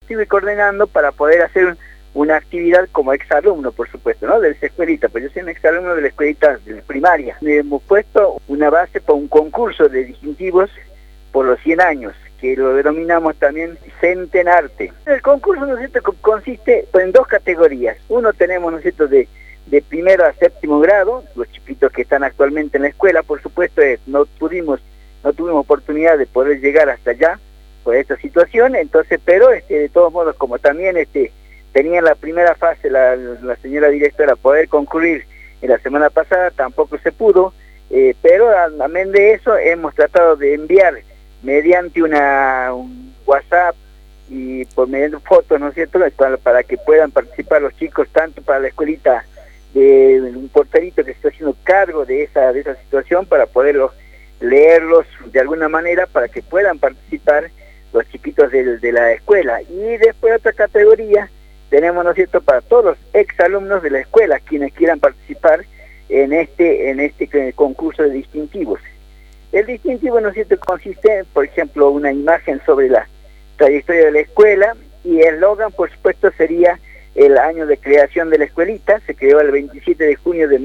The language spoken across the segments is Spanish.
estuve coordinando para poder hacer una actividad como exalumno, por supuesto, ¿no? De esa escuelita, pues yo soy un exalumno de la escuelita de primaria. Hemos puesto una base para un concurso de distintivos por los 100 años, que lo denominamos también Centenarte. El concurso, ¿no es cierto?, consiste en dos categorías. Uno tenemos, ¿no es cierto?, de primero a séptimo grado, los chiquitos que están actualmente en la escuela, por supuesto, no tuvimos oportunidad de poder llegar hasta allá por esta situación, entonces, pero de todos modos, como también tenía la primera fase la señora directora poder concluir en la semana pasada, tampoco se pudo, pero amén de eso hemos tratado de enviar mediante un WhatsApp y por mediante fotos, ¿no es cierto?, para que puedan participar los chicos, tanto para la escuelita de un porterito que se está haciendo cargo de esa situación, para poderlos leerlos de alguna manera, para que puedan participar los chiquitos de la escuela. Y después otra categoría tenemos, ¿no es cierto?, para todos los exalumnos de la escuela, quienes quieran participar en este concurso de distintivos. El distintivo, ¿no es cierto?, consiste, por ejemplo, una imagen sobre la trayectoria de la escuela, y el eslogan, por supuesto, sería el año de creación de la escuelita. Se creó el 27 de junio de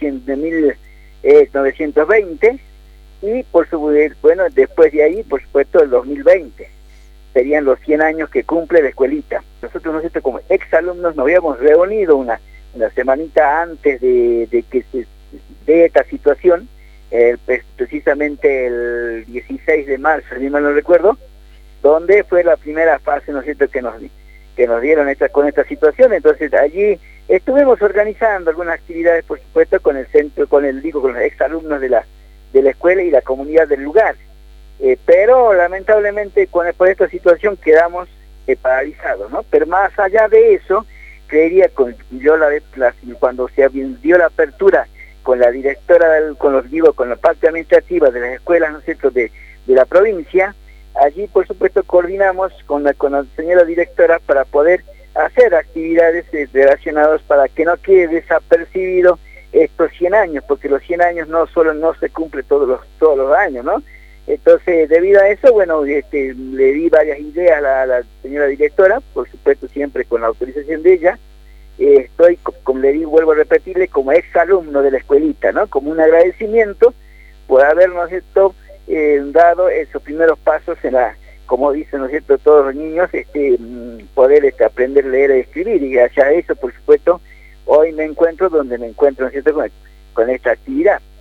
1920, y bueno, después de ahí, por supuesto, el 2020. Serían los 100 años que cumple la escuelita. Nosotros, ¿no es cierto?, como exalumnos nos habíamos reunido una semanita antes de que se dé esta situación, precisamente el 16 de marzo, si mal no recuerdo, donde fue la primera fase, ¿no es cierto?, que nos dieron con esta situación. Entonces allí estuvimos organizando algunas actividades, por supuesto, con el centro, con los exalumnos de la escuela y la comunidad del lugar. Pero lamentablemente por esta situación quedamos paralizados, ¿no? Pero más allá de eso, creería cuando se dio la apertura con la directora, con la parte administrativa de las escuelas, ¿no es cierto?, de la provincia, allí por supuesto coordinamos con la señora directora para poder hacer actividades relacionadas, para que no quede desapercibido estos 100 años, porque los 100 años no se cumple todos los años, ¿no? Entonces, debido a eso, bueno, le di varias ideas a la señora directora, por supuesto siempre con la autorización de ella. Estoy, como le di, vuelvo a repetirle, como exalumno de la escuelita, ¿no?, como un agradecimiento por habernos dado esos primeros pasos como dicen, ¿no es cierto?, todos los niños, poder aprender a leer y escribir, y gracias a eso, por supuesto, hoy me encuentro donde me encuentro, ¿no es cierto?, con esta actividad.